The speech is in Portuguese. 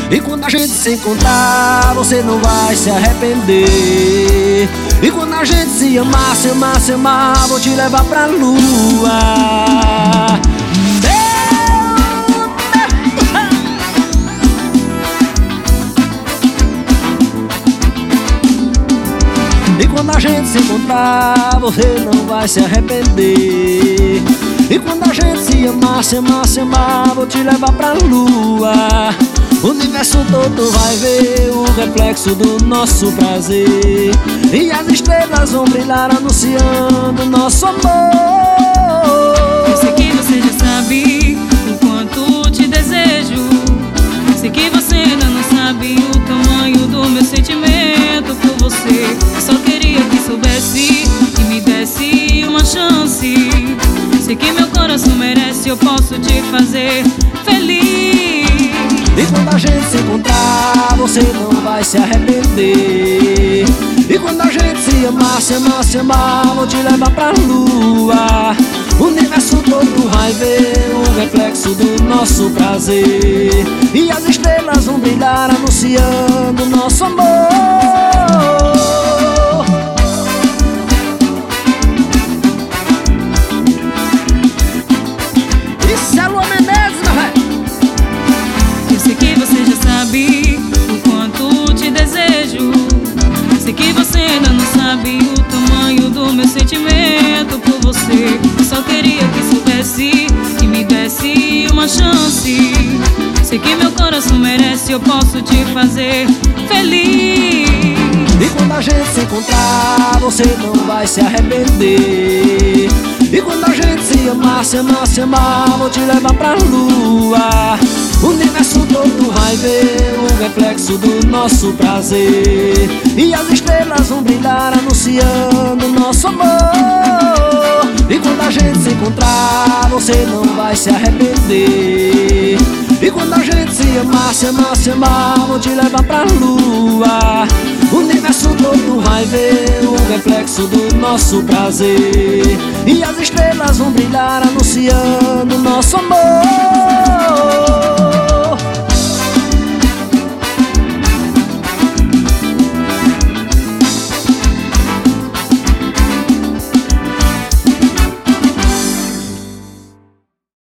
E quando a gente se encontrar, você não vai se arrepender. E quando a gente se amar, se amar, se amar, vou te levar pra lua. E quando a gente se encontrar, você não vai se arrepender. E quando a gente se amar, se amar, se amar, vou te levar pra lua. O universo todo vai ver o reflexo do nosso prazer. E as estrelas vão brilhar anunciando nosso amor. Eu sei que você já sabe o quanto te desejo. Sei que você ainda não sabe o tamanho do meu sentimento por você. Eu só queria que soubesse e me desse uma chance. Sei que meu coração merece, eu posso te fazer feliz. E quando a gente se encontrar, você não vai se arrepender. E quando a gente se amar, se amar, se amar, vou te levar pra lua. O universo todo vai ver o reflexo do nosso prazer. E as estrelas vão brilhar anunciando nosso amor. Isso é Lua Menezes, meu velho. Eu sei que você já sabe o quanto te desejo. Sei que você ainda não sabe o tamanho do meu sentimento por você. Eu só queria que soubesse e me desse uma chance. Sei que meu coração merece, eu posso te fazer feliz. E quando a gente se encontrar, você não vai se arrepender. E quando a gente se amar, se amar, se amar, vou te levar pra lua. O universo todo vai ver o reflexo do nosso prazer. E as estrelas vão brilhar anunciando nosso amor. E quando a gente se encontrar, você não vai se arrepender. E quando a gente se amar, se amar, se amar, vou te levar pra lua. O universo todo vai ver o reflexo do nosso prazer. E as estrelas vão brilhar anunciando nosso amor.